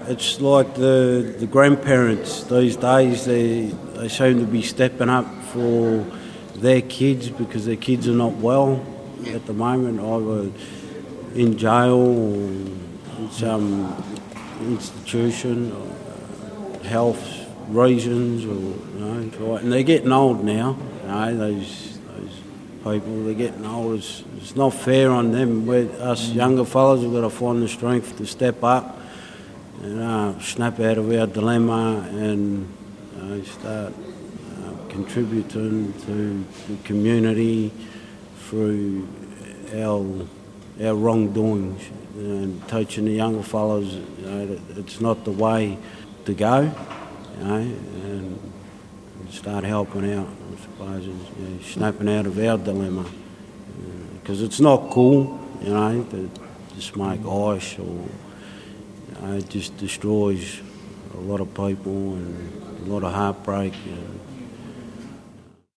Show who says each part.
Speaker 1: It's like the grandparents these days, they seem to be stepping up for their kids because their kids are not well at the moment, either in jail or in some institution, or health reasons, or and they're getting old now. Those people, they're getting old. It's not fair on them. Us younger fellas have got to find the strength to step up and snap out of our dilemma and start contributing to the community through our wrongdoings and teaching the younger fellas that it's not the way to go, and start helping out, I suppose, snapping out of our dilemma, because it's not cool, to smoke ice, or it just destroys a lot of people and a lot of heartbreak.